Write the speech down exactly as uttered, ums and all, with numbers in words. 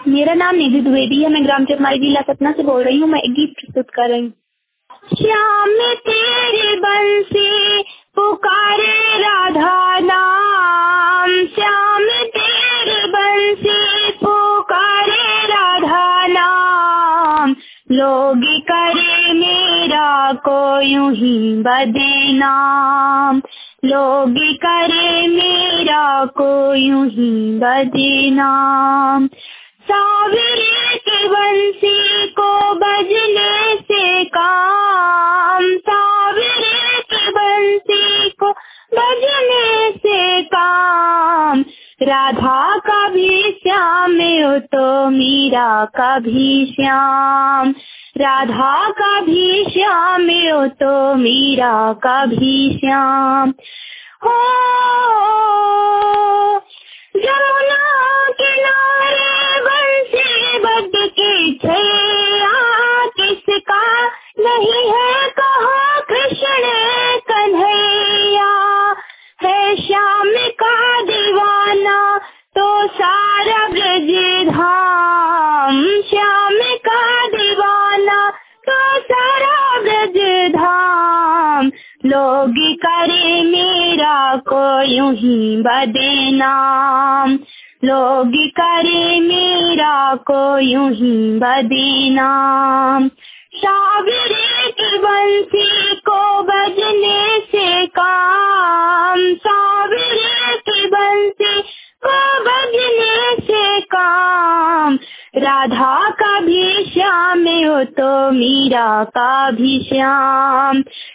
मेरा नाम निधि द्विवेदी है। मैं ग्राम चकमारी जिला सतना से बोल रही हूँ। मैं एक गीत प्रस्तुत कर रही हूँ। श्याम तेरे बंसी पुकारे राधा नाम, श्याम तेरे बंसी पुकारे राधा नाम, लोग करे मेरा को यूं ही बदनाम, लोग करे मेरा को यूं ही बदनाम। सावरे के बंसी को बजने से काम, सावरे के बंसी को बजने से काम, राधा का भी श्याम हो तो मीरा का भी श्याम, राधा का भी श्याम हो तो मीरा का भी श्याम। हो यमुना किनारे बंसी बज के छैया, किसका नहीं है कहा कृष्ण कन्हैया, है श्याम का दीवाना तो सारा ब्रज धाम, श्याम का दीवाना तो सारा ब्रज धाम, लोग करे मेरा को यूं ही बदनाम, लोग करे मेरा को यूं ही बदनाम। सावरे की बंसी को बजने से काम, सावरे की बंसी को बजने से काम, राधा का भी श्याम हो तो मीरा का भी श्याम,